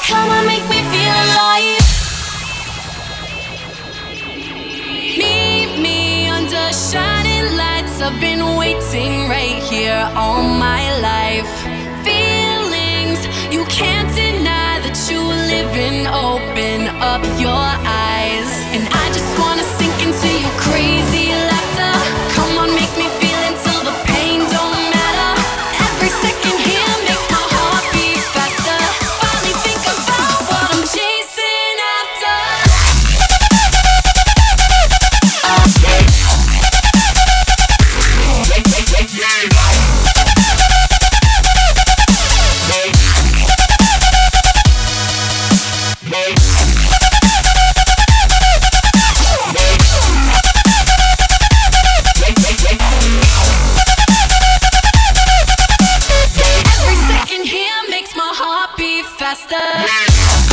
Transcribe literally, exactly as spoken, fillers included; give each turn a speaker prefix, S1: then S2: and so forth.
S1: Come on, make me feel alive. Meet me under shining lights. I've been waiting right here all my life. Feelings you can't deny that you live in. Open up your eyes, and I just wanna sink into your crazy laughter. Come on, make me feel until the pain don't matter. Every second here makes my heart beat faster. Finally think about what I'm chasing after. Every second here makes my heart beat faster.